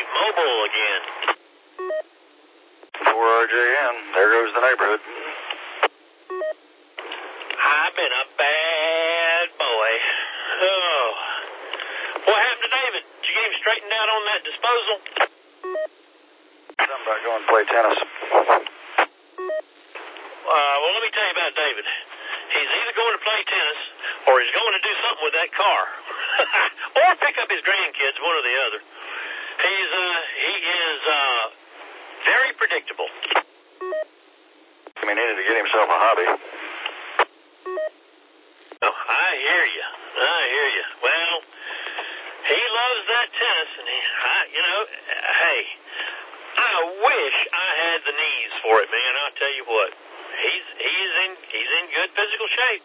Mobile again. 4RJN, there goes the neighborhood. I've been a bad boy. Oh. What happened to David? Did you get him straightened out on that disposal? Something about going to play tennis. Well, let me tell you about David. He's either going to play tennis or he's going to do something with that car. Or pick up his grandkids, one or the other. He is very predictable. He needed to get himself a hobby. Oh, I hear you. Well, he loves that tennis, and hey, I wish I had the knees for it, man. I'll tell you what, he's in good physical shape.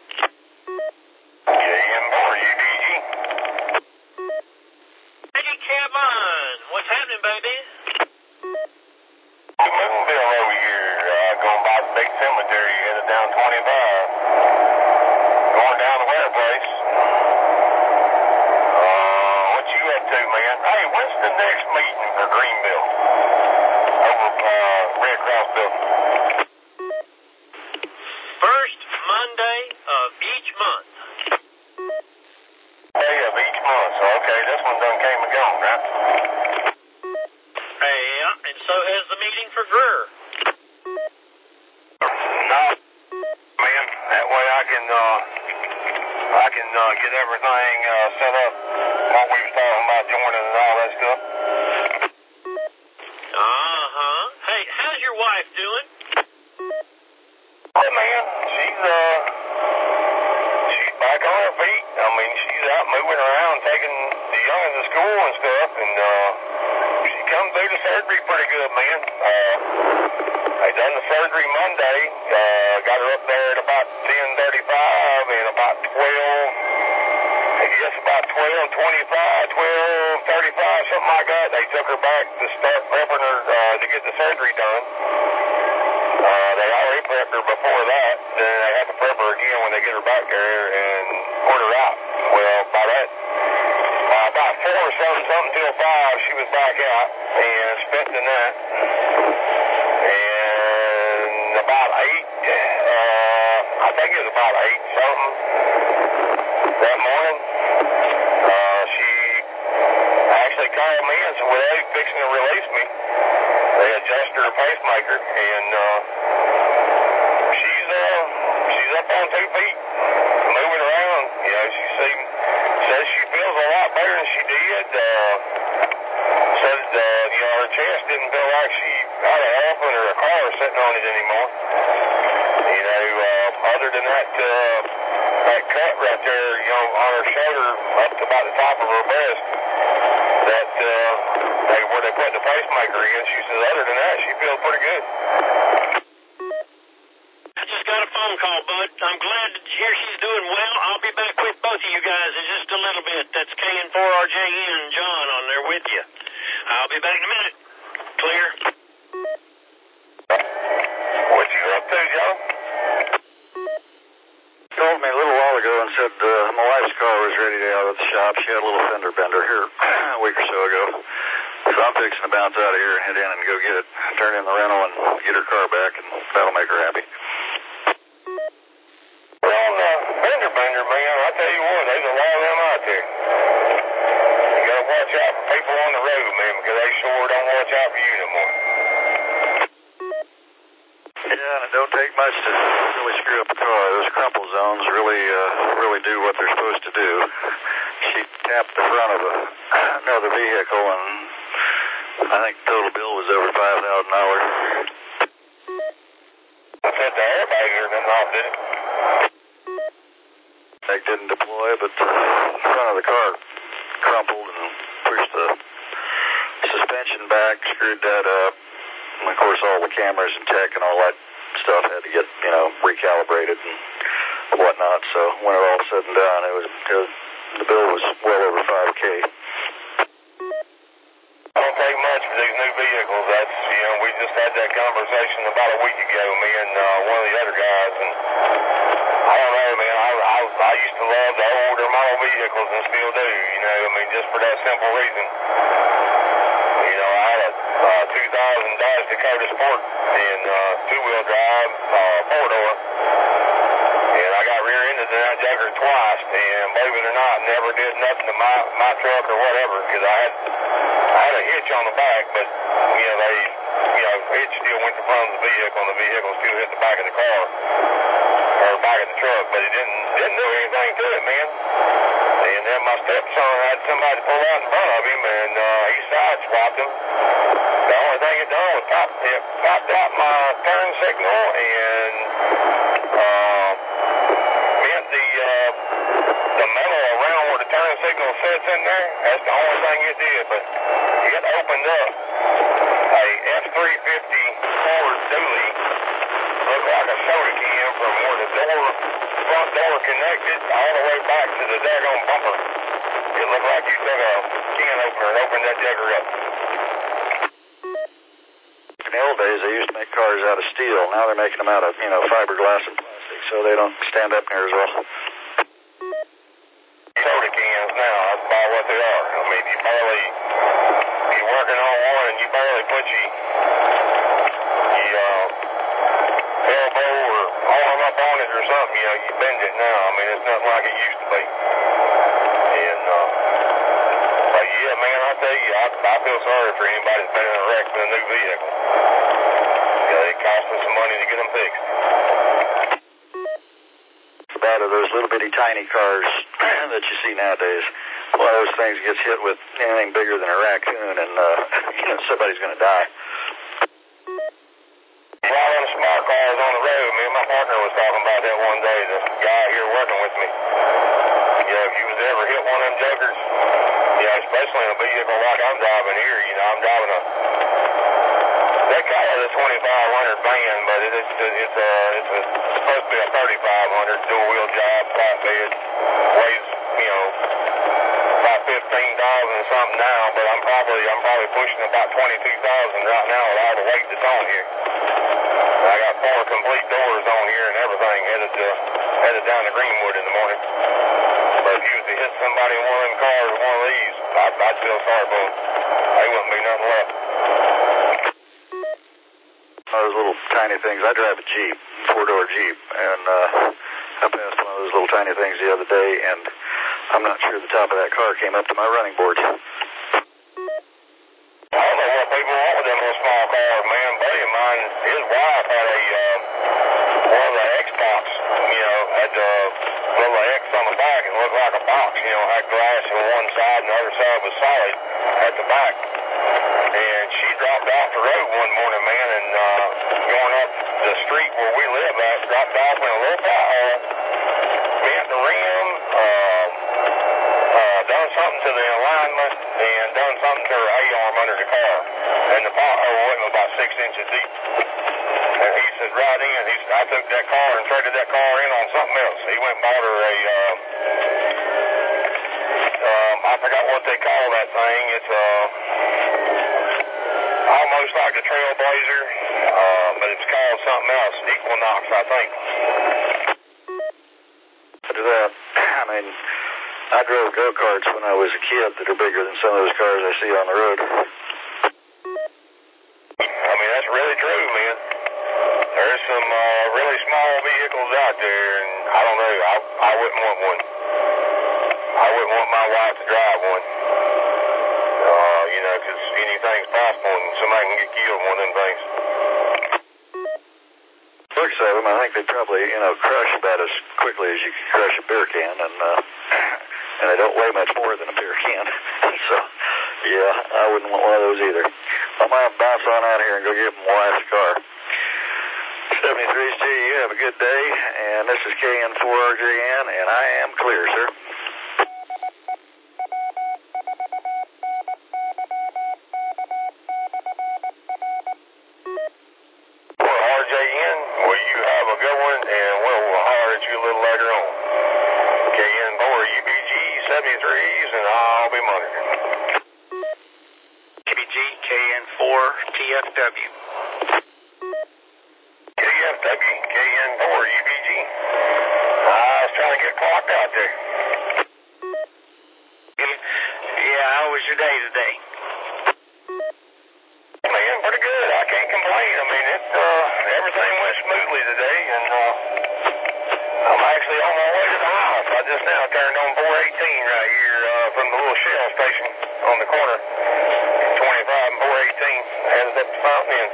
JM for UDG. Hey, Kevin, what's happening, baby? Moonville over here, going by the big cemetery, headed down 25. Going down the weather place. What you up to, man? Hey, when's the next meeting for Greenville? Over Red Cross building. First Monday of each month. Day of each month. So, okay, this one done came and gone, right? Yeah, and so has the meeting for Greer. No, man. That way I can get everything set up. What we was talking about joining and all that stuff. Hey, how's your wife doing? Hey, man, she's back on her feet. I mean, she's out moving around, taking the youngins to school and stuff, and she come through the surgery pretty good, man. They done the surgery Monday, got her up there at about 10:35 and about 12:25, something like that. They took her back to start prepping her to get the surgery done. They already prepped her before that. Then they had to prep her again when they get her back there and put her out. Well, by about 4 something till 5, she was back out and spent the night. And about 8, I think it was about 8 something that morning, she actually called me and said, well, they fixing to release me. They adjusted her pacemaker, and she's up on 2 feet, moving around. You know, says she feels a lot better than she did. Says her chest didn't feel like she had an elephant or a car sitting on it anymore. You know, other than that cut right there, on her shoulder up to about the top of her breast, that where they put the pacemaker in, she says, other than that, she feels pretty good. I just got a phone call, bud. I'm glad to hear she's doing well. I'll be back with both of you guys in just a little bit. That's KN4RJN and John on there with you. I'll be back in a minute. Clear? What you up to, John? Called me a little while ago and said my wife's car was ready to out at the shop. She had a little fender bender here a week or so ago. So I'm fixing to bounce out of here and head in and go get it, turn in the rental and get her car back, and that'll make her happy. Well, fender bender, man, I tell you what, there's a lot of them out there. You gotta watch out for people on the road, man, because they sure don't watch out for you no more. Yeah, and it don't take much to really screw up a car. Those crumple zones really do what they're supposed to do. She tapped the front of another vehicle, and I think the total bill was over $5,000. I said the airbag or nothing off, did it? Airbag didn't deploy, but the front of the car crumpled and pushed the suspension back, screwed that up. And of course, all the cameras and tech and all that stuff had to get, recalibrated and whatnot. So when it all said and done, the bill was well over $5K. Don't take much for these new vehicles. That's, we just had that conversation about a week ago, me and one of the other guys, and I don't know, man, I used to love the older model vehicles and still do, just for that simple reason. I drives in Dodge Dakota Sport in two-wheel drive, four-door. And I got rear-ended in that jugger twice, and believe it or not, never did nothing to my truck or whatever, because I had a hitch on the back, but hitch still went to front of the vehicle, and the vehicle still hit the back of the car, or back of the truck, but it didn't do anything to it, man. And then my stepson had somebody pull out in front of him, and he sideswiped him. The only thing it done was popped out my turn signal and bent the metal around where the turn signal sits in there. That's the only thing it did, but it opened up a F-350 Ford dually, looked like a soda can from where the front door connected all the way back to the daggone bumper. It looked like you took a can opener and opened that jugger up. In the old days, they used to make cars out of steel. Now they're making them out of, fiberglass and plastic, so they don't stand up near as well. Soda cans now, that's about what they are. I mean, you're working on one and you barely put your elbow or arm up on it or something, you bend it now. I mean, it's nothing like it used to be. And, but yeah, man, I tell you, I feel sorry for anybody that's been in a wreck with a new vehicle. It costs them some money to get them fixed. Bad are those little bitty tiny cars that you see nowadays. One of those things gets hit with anything bigger than a raccoon, and somebody's going to die. Driving smart cars on the road, me and my partner was talking about that one day. The guy here working with me. If you was ever hit one of them juggers, especially in a vehicle like I'm driving here, I'm driving they call it a 2500 van, but it's supposed to be a 3500 dual-wheel drive, flatbed, weighs, about 15,000 or something now, but I'm probably pushing about 22,000 right now with all the weight that's on here. I got 4 complete doors on here and everything headed down to Greenwood in the morning. But if you was to hit somebody in one of them cars or one of these, I'd feel sorry for them. They wouldn't be nothing left. Those little tiny things. I drive a Jeep, 4-door Jeep, and I passed one of those little tiny things the other day, and I'm not sure the top of that car came up to my running board. I don't know what people want with them little small cars, man. A buddy of mine, his wife had one of the Xbox, had the little X on the back and looked like a box, had glass on one side and the other side was solid at the back. And she dropped off the road one morning, man, and going up the street where we live at, dropped off in a little pothole, bent the rim, done something to the alignment, and done something to her A-arm under the car. And the pothole wasn't about 6 inches deep. And he said right in, I took that car and traded that car in on something else. He went and bought her I forgot what they call that thing. It's almost like a Trailblazer, but it's called something else, Equinox, I think. I drove go-karts when I was a kid that are bigger than some of those cars I see on the road. I mean, that's really true, man. There's some really small vehicles out there, and I don't know, I wouldn't want one. I wouldn't want my wife to drive one. Because anything's possible and somebody can get killed in one of them things. Looks of them, I think they probably, crush about as quickly as you can crush a beer can, and they don't weigh much more than a beer can. So, yeah, I wouldn't want one of those either. I'm going to bounce on out here and go get my wife's car. 73C, you have a good day, and this is KN4RJN, and I am clear, sir. RJN, well, you have a good one, and we'll holler at you a little later on. KN4 UBG 73s, and I'll be monitoring. UBG KN4 TFW. TFW, KN4 UBG. I was trying to get clocked out there. Yeah, how was your day today? Man, pretty good. just now turned on 418 right here from the little Shell station on the corner. 25 and 418. Headed up to Fountain Inn.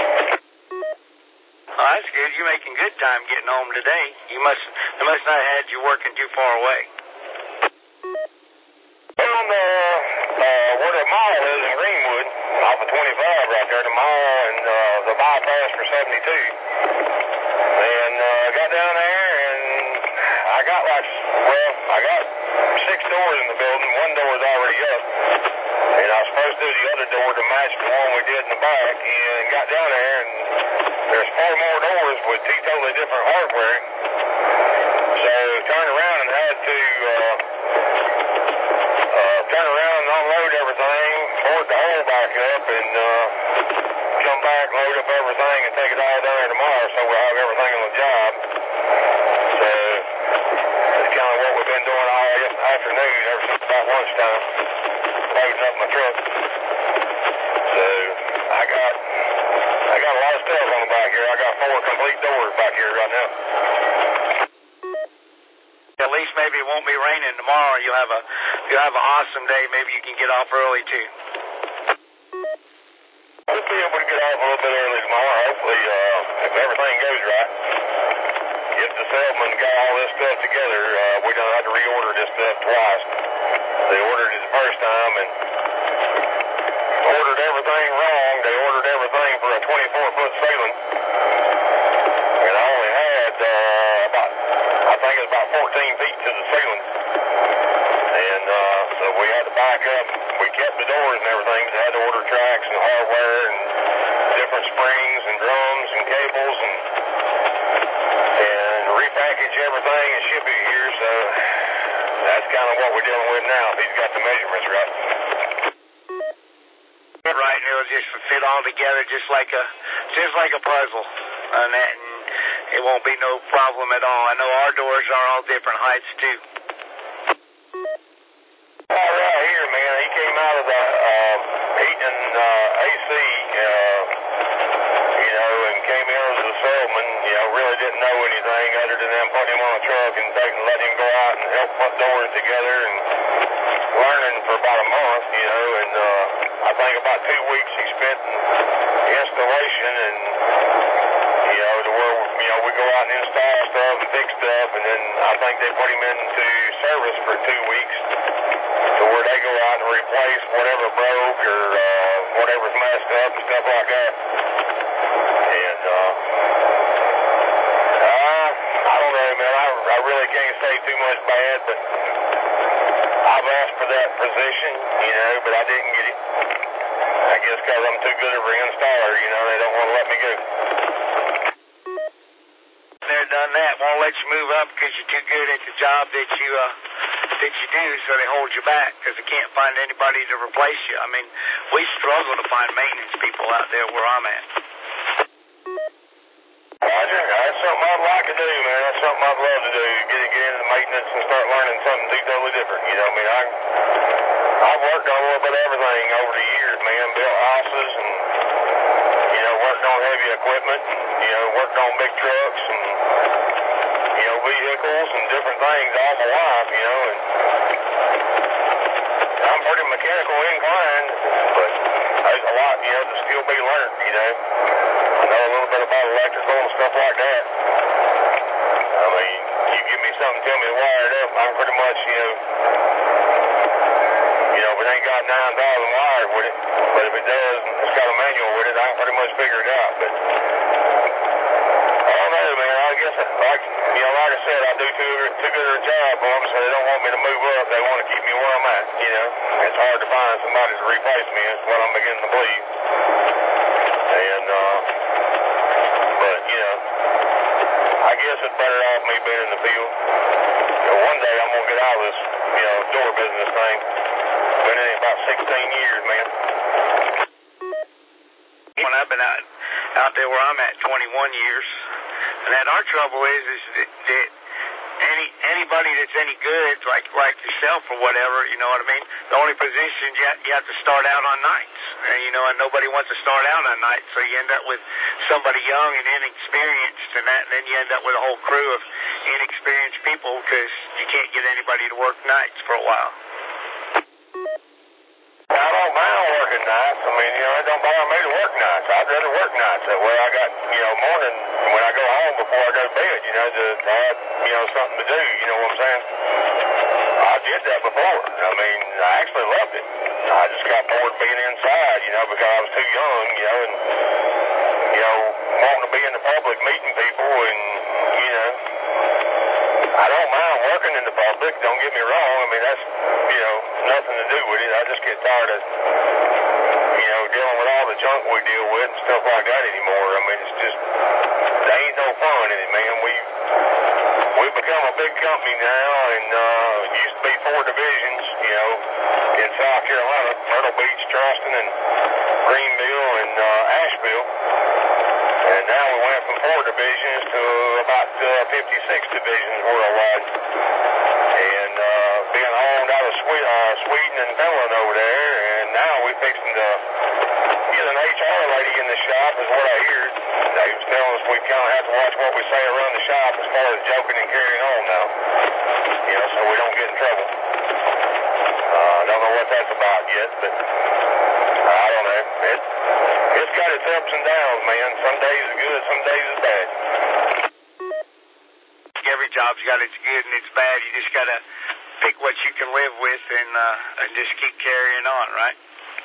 Oh, that's good. You're making good time getting home today. They must not have had you working too far away. On where the mall is in Greenwood, off of 25 right there, the mall and the bypass for 72. And got down there and I got I got 6 doors in the building. One door is already up. And I was supposed to do the other door to match the one we did in the back. And got down there and there's 4 more doors with 2 totally different hardware. So turned around and had to turn around and unload everything, board the hole back up, and come back, load up everything, and take it all down there tomorrow so we'll have everything on the job. So that's kind of what we've been doing all afternoon, ever since about lunchtime, loading up my truck. So I got a lot of stuff on the back here. I got 4 complete doors back here right now. At least maybe it won't be raining tomorrow. You'll have an awesome day. Maybe you can get off early too. We'll be able to get off a little bit early tomorrow, hopefully, if everything goes right. If the salesman got all this stuff together, we don't have to reorder this stuff twice. They ordered it the first time and ordered everything wrong. They ordered everything for a 24-foot ceiling. And I only had I think it was about 14 feet to the ceiling. And so we had to back up. We kept the doors and everything, but had to order tracks and hardware and different springs and drums and cables and repackage everything and ship it here. So that's kind of what we're dealing with now. He's got the measurements right. Right, and it'll just fit all together just like a puzzle, and it won't be no problem at all. I know our doors are all different heights too. Right here, man. He came out of the heating and AC, and came in as a salesman. Really didn't know anything other than them putting him on a truck and letting him go out and help put doors together and learning for about a month, and I think about 2 weeks he spent in installation and, to where, we go out and install stuff and fix stuff, and then I think they put him into service for 2 weeks to where they go out and replace whatever broke or whatever's messed up and stuff like that. And, I don't know, man. I really can't say too much bad, but I've asked for that position, but I didn't get it. I guess because I'm too good of an installer, they don't want to let me go. They've done that. Won't let you move up because you're too good at the job that you do, so they hold you back because they can't find anybody to replace you. I mean, we struggle to find maintenance people out there where I'm at. Roger, that's something I'd like to do, man. That's something I'd love to do. Get into maintenance and start learning something totally different. I've worked on a little bit of everything over the years, man. Built houses and, worked on heavy equipment, worked on big trucks and, vehicles and different things all my life, and I'm pretty mechanical inclined, but there's a lot, to still be learned, I know a little bit about electrical and stuff like that. I mean, you give me something, tell me to wire it up, I'm pretty much, if it ain't got 9,000 wires with it, but if it does, it's got a manual with it, I can pretty much figure it out, but I don't know, man. I guess, like I said, I do too good of a job for them, so they don't want me to move up. They want to keep me where I'm at, It's hard to find somebody to replace me, is what I'm beginning to believe. And, but, I guess it's better off me being in the field. One day I'm going to get out of this, door business thing. Been in it about 16 years, man. When I've been out there where I'm at 21 years, and that our trouble is that anybody that's any good, like yourself or whatever, you know what I mean? The only position you have to start out on nights. and nobody wants to start out on night, so you end up with somebody young and inexperienced, and then you end up with a whole crew of inexperienced people because you can't get anybody to work nights for a while. I don't mind working nights. I mean, it don't bother me to work nights. I'd rather work nights. That way I got, morning when I go home before I go to bed, to have, something to do, you know what I'm saying? I did that before. I mean, I actually loved it. I just got bored being inside, because I was too young, and, wanting to be in the public, meeting people, and, I don't mind working in the public, don't get me wrong. I mean, that's, nothing to do with it. I just get tired of, dealing with all the junk we deal with and stuff like that anymore. I mean, it's just, there ain't no fun in it, man. We've become a big company now, and it used to be 4 divisions, in South Carolina, Myrtle Beach, Charleston, and Greenville, and Asheville. And now we went from 4 divisions to about 56 divisions worldwide. And being owned out of Sweden and Finland over there, and now we're fixing to get an HR lady in the shop, is what I hear. They was telling us we kind of have to watch what we say around the shop as far as joking and carrying on now. So we don't get in trouble. I don't know what that's about yet, but I don't know. It's got its ups and downs, man. Some days is good, some days is bad. Every job's got its good and its bad. You just got to pick what you can live with and just keep carrying on, right?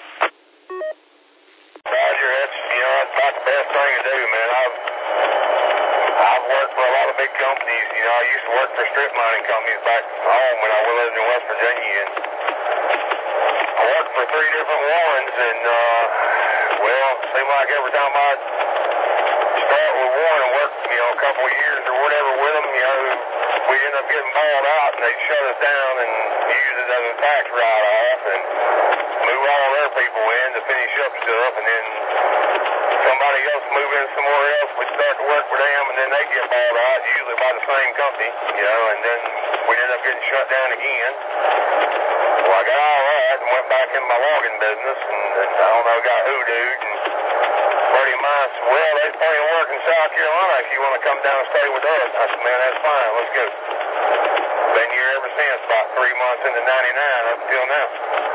Roger, that's about the best thing to do, man. I've worked for a lot of big companies. I used to work for strip mining companies back home when I lived in West Virginia, and I worked for 3 different ones, and it seemed like every time I'd start with one and work, a couple of years or whatever with them, we'd end up getting balled out, and they'd shut us down and use it as a tax write-off and move all their people in to finish up stuff, and then somebody else move in somewhere else, we'd start to work with them, and then they'd get balled out, usually by the same company, and then we'd end up getting shut down again. Well, I got all that and went back in my logging business, and I don't know, got hoodooed, and buddy of mine said, well, there's plenty of work in South Carolina if you want to come down and stay with us. I said, man, that's fine, let's go. Been here ever since, about 3 months into 99 up until now.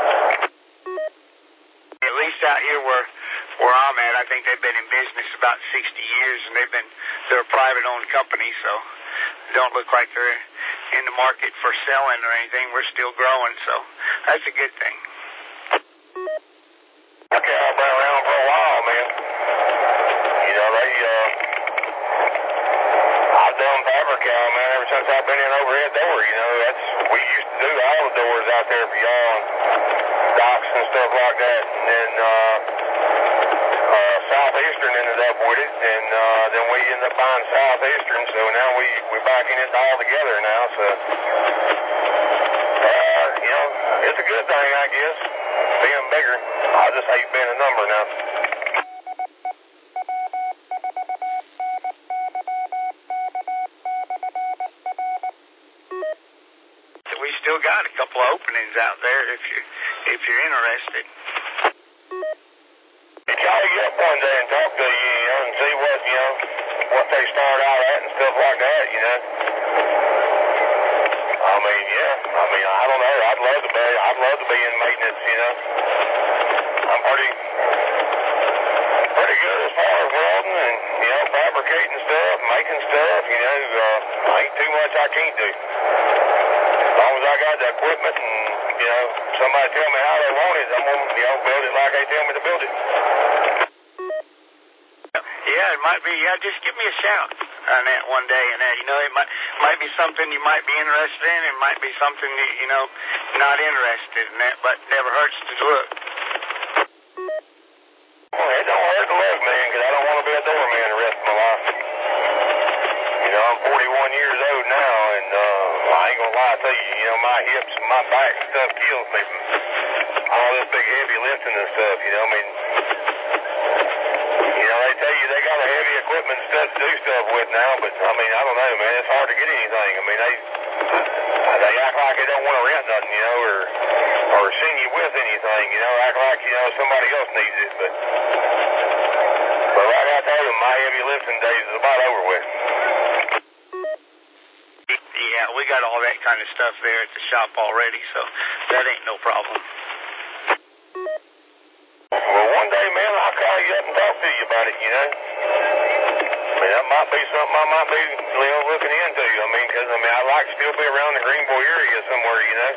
At least out here where I'm at, I think they've been in business about 60 years, and they're a private-owned company, so they don't look like they're in the market for selling or anything. We're still growing, so that's a good thing. Okay, I've been around for a while, man. I've done Fabrical, man, ever since I've been in overhead door, we used to do all the doors out there for y'all, and docks and stuff like that, and then Southeastern ended up with it, and then we ended up buying Southeastern, so now we're backing it all together now, so, it's a good thing, I guess, being bigger. I just hate being a number now. We still got a couple of openings out there if you're interested. Call you up one day and talk to you, and see what they start out at and stuff like that, I don't know. I'd love to be in maintenance, I'm pretty good as far as welding and, fabricating stuff, making stuff, ain't too much I can't do. As long as I got the equipment and, somebody tell me how they want it, I'm going to, build it like they tell me to build it. Yeah, it might be. Yeah, just give me a shout on that one day, and it might be something you might be interested in. It might be something that not interested in that, but never hurts to look. Well, it don't hurt to look, man, because I don't want to be a doorman the rest of my life. I'm 41 years old now, and I ain't gonna lie to you. My hips and my back and stuff kills me from all this big heavy lifting and stuff. They tell you they got a heavy equipment and stuff to do stuff with now, but I don't know, man. It's hard to get anything. They act like they don't want to rent nothing, or seen you with anything, you know, act like, you know, somebody else needs it, but like I told him, my heavy lifting days is about over with. Yeah, we got all that kind of stuff there at the shop already, so that ain't no problem. Well, one day, man, I'll call you up and talk to you about it, you know. I mean, that might be something I might be, you know, looking into. I mean, because, I mean, I'd like to still be around the Greenboy area somewhere, you know.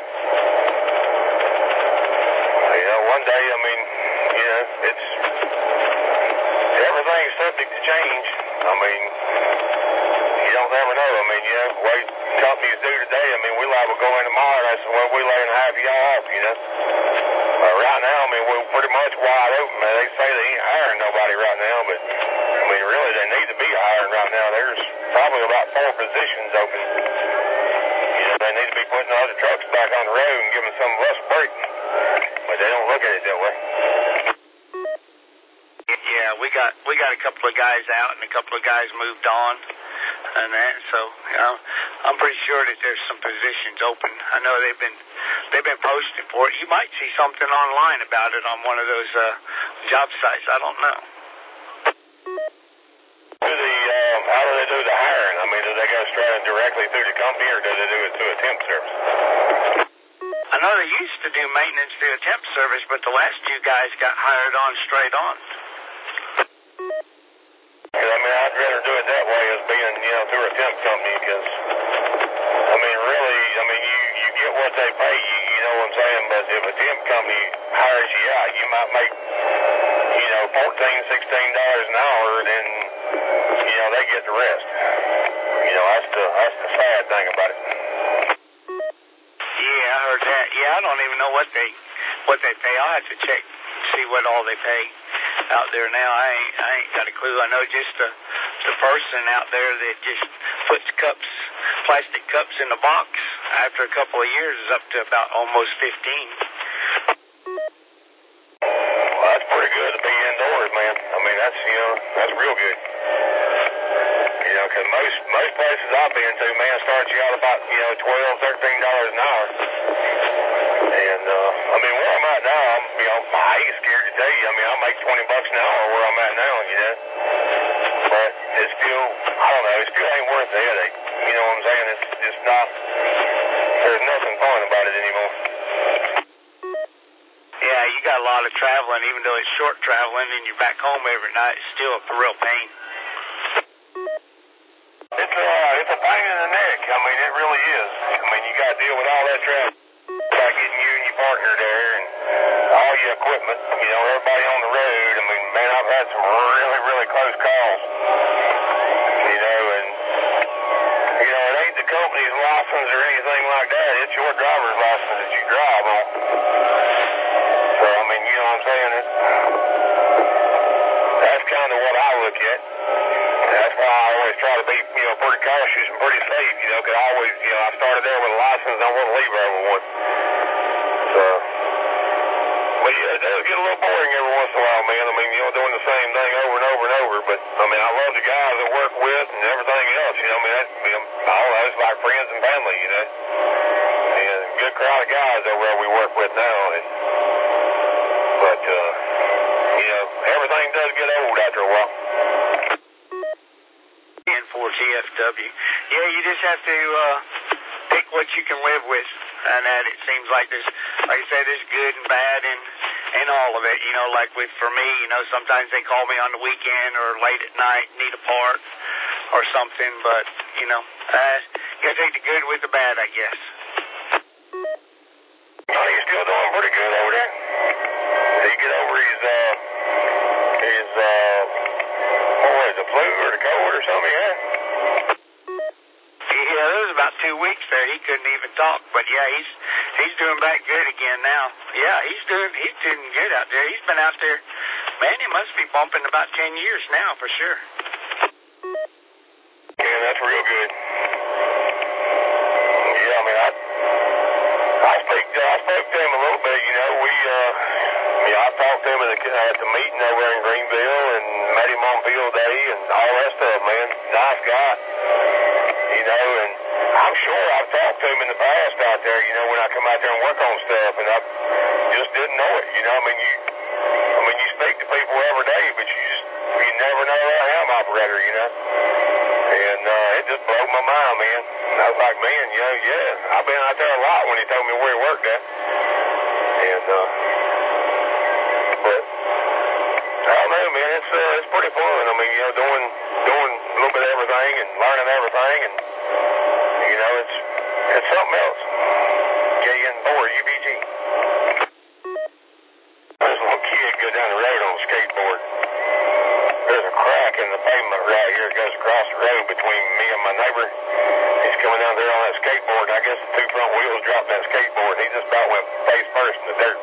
You know, one day, I mean, you know, it's, everything's subject to change. I mean, you don't never know. I mean, you know, the way companies do today, I mean, we liable to go in tomorrow and I said, well, we laying half of y'all off, you know. Right now, I mean, we're pretty much wide open, man. They say they ain't hiring nobody right now, but, I mean, really, they need to be hiring right now. There's probably about 4 positions open. You know, they need to be putting the other trucks back on the road and giving some of us a break. But they don't look at it that way. Yeah, we got a couple of guys out and a couple of guys moved on and that, so, you know, I'm pretty sure that there's some positions open. I know they've been posting for it. You might see something online about it on one of those job sites. I don't know. How do they do the hiring? I mean, do they go straight directly through the company, or do they do it through a temp service? I know they used to do maintenance through a temp service, but the last 2 guys got hired on straight on. I mean, I'd rather do it that way as being, you know, through a temp company, because, I mean, really, I mean, you get what they pay you, you know what I'm saying? But if a temp company hires you out, you might make, you know, $14, $16 an hour, then, you know, they get the rest. You know, that's the sad thing about it. Yeah, I heard that. Yeah, I don't even know what they pay. I'll have to check, see what all they pay out there now. I ain't got a clue. I know just the person out there that just puts plastic cups in the box after a couple of years is up to about almost 15. Well, that's pretty good to be indoors, man. I mean, that's, you know, that's real good. You know, because most places I've been to, man, starts you out about, you know, $12, $13 an hour. And, I mean, where I'm at now, you know, I ain't scared to tell you. I mean, I make $20 an hour where I'm at now, you know. But it's still, I don't know, it still ain't worth the headache. You know what I'm saying? It's just not, there's nothing fun about it anymore. Yeah, you got a lot of traveling, even though it's short traveling and you're back home every night, it's still a real pain. It's a pain in the neck. I mean, it really is. I mean, you got to deal with all that traffic. Like getting you and your partner there and all your equipment, you know, everybody on the road. I mean, man, I've had some really, really close calls. You know, and, you know, it ain't the company's license or anything like that. It's your driver's license that you drive on. So, I mean, you know what I'm saying? That's kind of what I look at. That's why I always try to be, you know, pretty cautious and pretty safe, you know, because I always, you know, I started there with a license, I want to leave there with one. So, but yeah, it does get a little boring every once in a while, man. I mean, you know, doing the same thing over and over and over, but, I mean, I love the guys I work with and everything else, you know, I mean, that's, you know, I don't know, it's like friends and family, you know. And a good crowd of guys over there we work with now, but, you know, everything does get old after a while. For TFW. Yeah, you just have to pick what you can live with, and that it seems like there's, like I said, there's good and bad and all of it. You know, like for me, you know, sometimes they call me on the weekend or late at night, need a part or something, but you know, you gotta take the good with the bad, I guess. Oh, you still doing pretty good over there? Did he get over his what was it, the flu or the cold or something, yeah? Yeah, there was about 2 weeks there. He couldn't even talk, but yeah, he's doing back good again now. Yeah, he's doing good out there. He's been out there, man, he must be bumping about 10 years now for sure. Yeah, that's real good. Yeah, I mean, I spoke to him a little bit, you know, I talked to him at the meeting over in Greenville and met him on field day and all that stuff, man. Nice guy. You know, and I'm sure I've talked to him in the past out there, you know, when I come out there and work on stuff, and I just didn't know it, you know. I mean, you speak to people every day, but you never know a ham operator, you know. And it just blew my mind, man. And I was like, man, you know, yeah, I've been out there a lot when he told me where he worked at. And but I don't know, man. It's pretty fun. I mean, you know, doing a little bit of everything and learning everything, and you know, it's something else. KN4 UBG. There's a little kid go down the road on a skateboard. There's a crack in the pavement right here. It goes across the road between me and my neighbor. He's coming down there on that skateboard. I guess the two front wheels dropped that skateboard. He just about went face first in the dirt.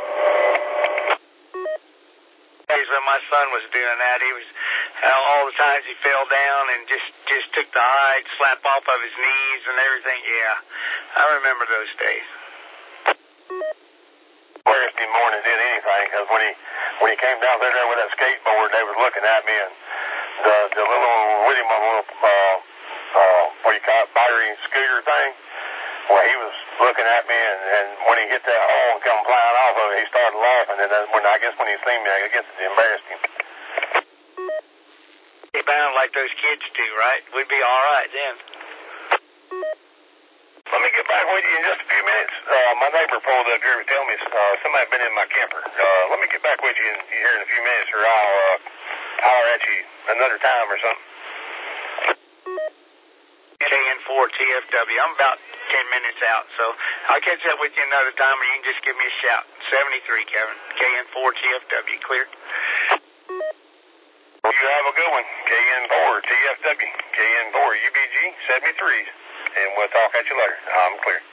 When my son was doing that, he was all the times he fell down and just took the hide, slap off of his knees and everything. Yeah, I remember those days. Thursday morning did anything, because when he came down there with that skateboard, they was looking at me, and the little with him on a little what do you call it, battery scooter thing. Well, he was looking at me, and when he hit that hole and come flying off of it, he started laughing. And then when he seen me, I guess it embarrassed him. He bound like those kids do, right? We'd be all right then. Let me get back with you in just a few minutes. My neighbor pulled up here to tell me somebody been in my camper. Let me get back with you here in a few minutes, or I'll holler at you another time or something. KN4 TFW. I'm about 10 minutes out, so I'll catch up with you another time, or you can just give me a shout. 73, Kevin. KN4 TFW. Clear? You have a good one. KN4 TFW. KN4 UBG 73s. And we'll talk at you later. I'm clear.